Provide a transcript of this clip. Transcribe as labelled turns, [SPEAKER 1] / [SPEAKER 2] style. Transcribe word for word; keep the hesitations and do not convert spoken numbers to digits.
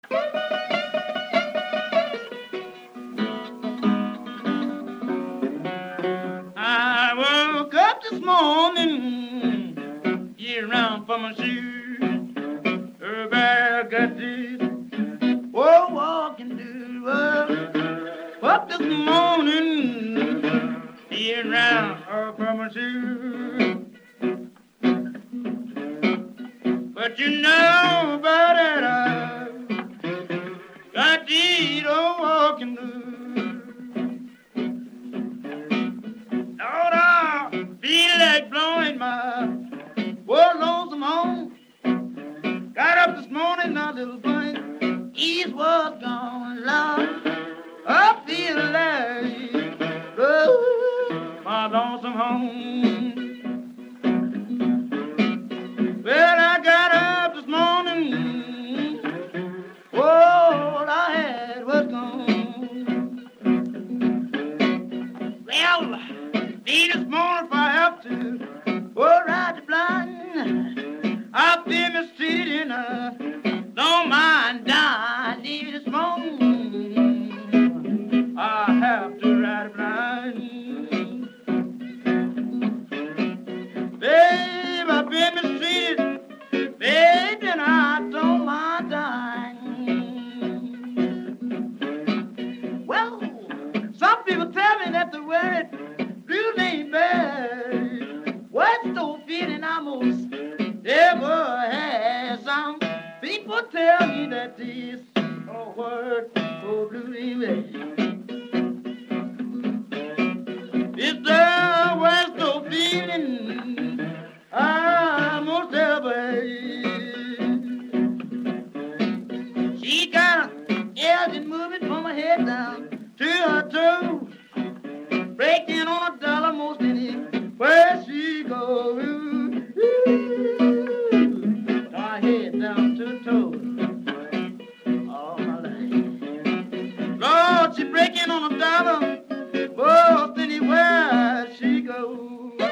[SPEAKER 1] I woke up this morning, get around for my shoes. Everybody got this, oh, walking to work. Up this morning, get around for my shoes. But you know about it, I got these old walking blues. Lord, I feel like blowing my poor lonesome home. Got up this morning, now little bunny, east was gone, Lord. I feel like blowing my lonesome home. Well, I got up this morning, all I had was gone. Well, me this morning if I have to, oh, ride the blind, I'll be mistreated and I don't mind dying. Leave this morning, I have to ride blind. Babe, I've been mistreated, baby, and I don't mind dying. Well, some people tell me that the word blues ain't bad. What's the feeling I most ever had? Some people tell me that this oh, word oh, blues ain't bad. It's the worst of feeling I most ever had. She got her ears and moving from her head down to her toes, breaking on a dollar most anywhere she goes. Her head down to her toes, all my life. Lord, she breaking on a dollar most anywhere she goes.